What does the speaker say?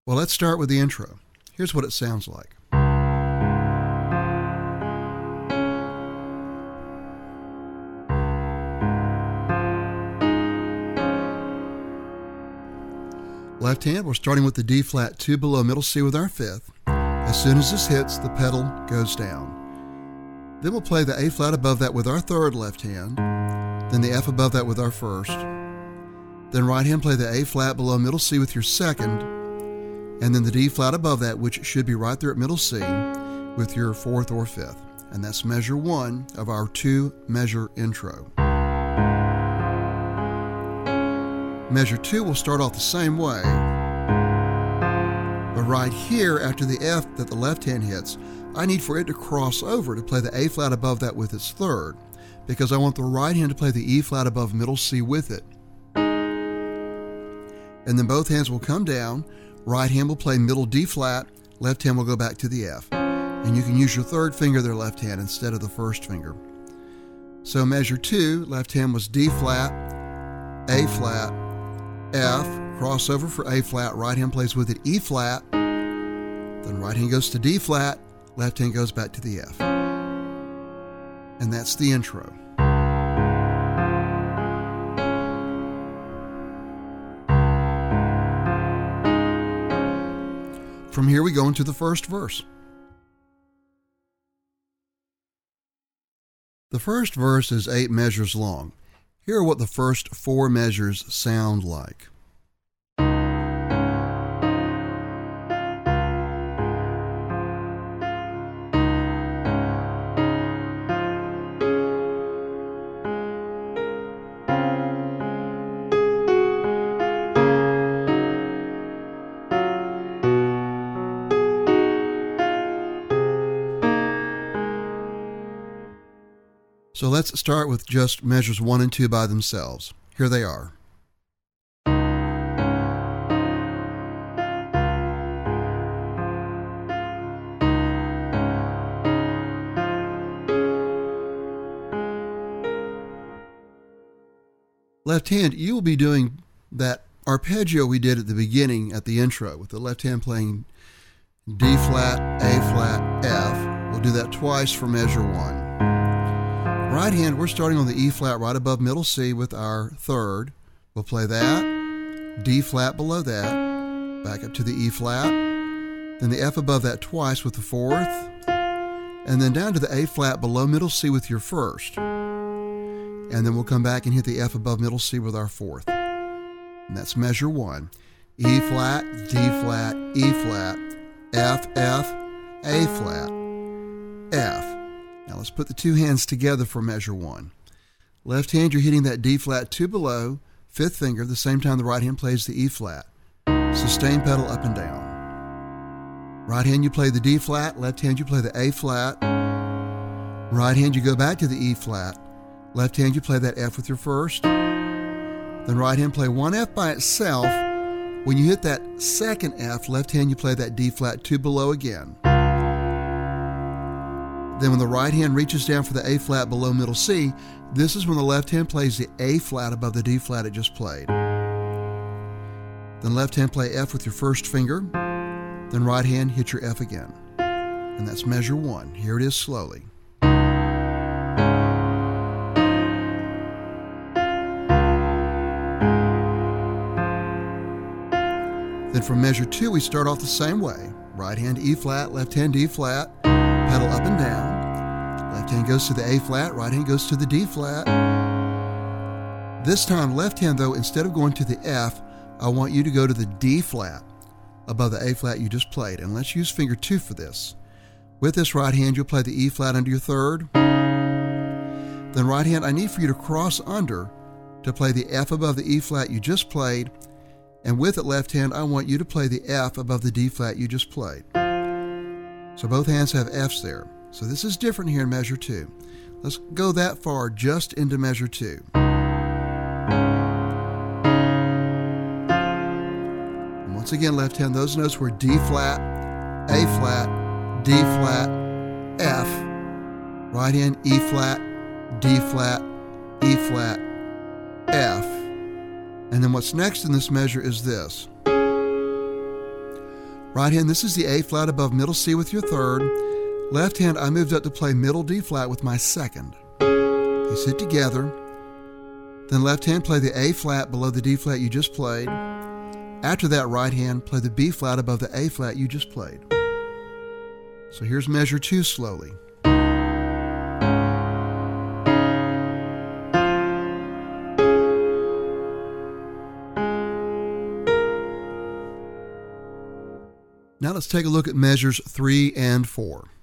Well, let's start with the intro. Here's what it sounds like. Left hand, we're starting with the D flat 2 below middle C with our fifth. As soon as this hits, the pedal goes down. Then we'll play the A flat above that with our third left hand, then the F above that with our first. Then right hand, play the A flat below middle C with your second, and then the D flat above that, which should be right there at middle C, with your fourth or fifth. And that's measure 1 of our 2-measure intro. Measure 2 will start off the same way, but right here after the F that the left hand hits, I need for it to cross over to play the A flat above that with its third, because I want the right hand to play the E flat above middle C with it. And then both hands will come down, right hand will play middle D flat, left hand will go back to the F. And you can use your third finger of their left hand instead of the first finger. So measure 2, left hand was D flat, A flat, F, crossover for A flat, right hand plays with it E flat, then right hand goes to D flat, left hand goes back to the F. And that's the intro. From here we go into the first verse. The first verse is 8 measures long. Here are what the first 4 measures sound like. So let's start with just measures 1 and 2 by themselves. Here they are. Left hand, you will be doing that arpeggio we did at the beginning at the intro, with the left hand playing D flat, A flat, F. We'll do that twice for measure 1. Right hand, we're starting on the E flat right above middle C with our third. We'll play that, D flat below that, back up to the E flat, then the F above that twice with the fourth, and then down to the A flat below middle C with your first. And then we'll come back and hit the F above middle C with our fourth. And that's measure 1. E flat, D flat, E flat, F, F, A flat, F. Now let's put the 2 hands together for measure 1. Left hand, you're hitting that D flat 2 below, fifth finger, the same time the right hand plays the E flat. Sustain pedal up and down. Right hand, you play the D flat, left hand, you play the A flat. Right hand, you go back to the E flat. Left hand, you play that F with your first. Then right hand, play one F by itself. When you hit that second F, left hand, you play that D flat 2 below again. Then when the right hand reaches down for the A flat below middle C, this is when the left hand plays the A flat above the D flat it just played. Then left hand play F with your first finger, then right hand hit your F again. And that's measure 1. Here it is slowly. Then from measure 2, we start off the same way. Right hand E flat, left hand D flat, pedal up and down. Left hand goes to the A flat, right hand goes to the D flat. This time, left hand though, instead of going to the F, I want you to go to the D flat above the A flat you just played. And let's use finger 2 for this. With this right hand, you'll play the E flat under your third. Then right hand, I need for you to cross under to play the F above the E flat you just played. And with it left hand, I want you to play the F above the D flat you just played. So both hands have Fs there. So this is different here in measure 2. Let's go that far just into measure 2. And once again, left hand, those notes were D flat, A flat, D flat, F. Right hand, E flat, D flat, E flat, F. And then what's next in this measure is this. Right hand, this is the A flat above middle C with your third. Left hand, I moved up to play middle D flat with my second. These hit together. Then left hand, play the A flat below the D flat you just played. After that, right hand, play the B flat above the A flat you just played. So here's measure 2 slowly. Now let's take a look at measures 3 and 4.